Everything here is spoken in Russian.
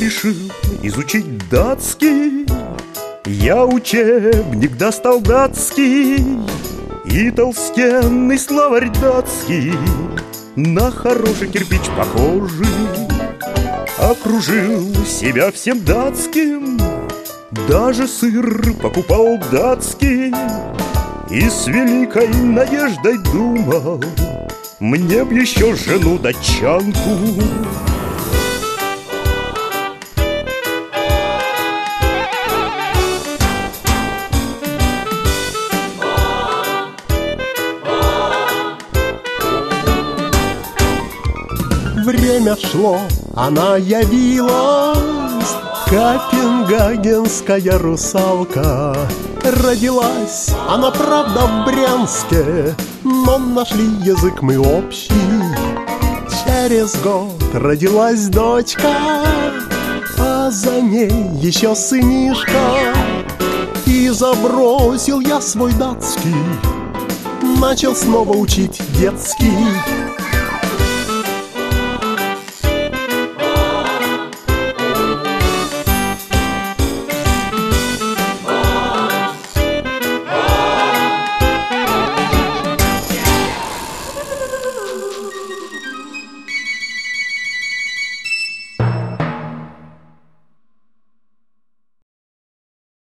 решил изучить датский. Я учебник достал датский и толстенный словарь датский, на хороший кирпич похожий. Окружил себя всем датским, даже сыр покупал датский, и с великой надеждой думал, мне б еще жену датчанку. Время шло, она явилась, копенгагенская русалка. Родилась она, правда, в Брянске, но нашли язык мы общий. Через год родилась дочка, а за ней еще сынишка. И забросил я свой датский, начал снова учить детский.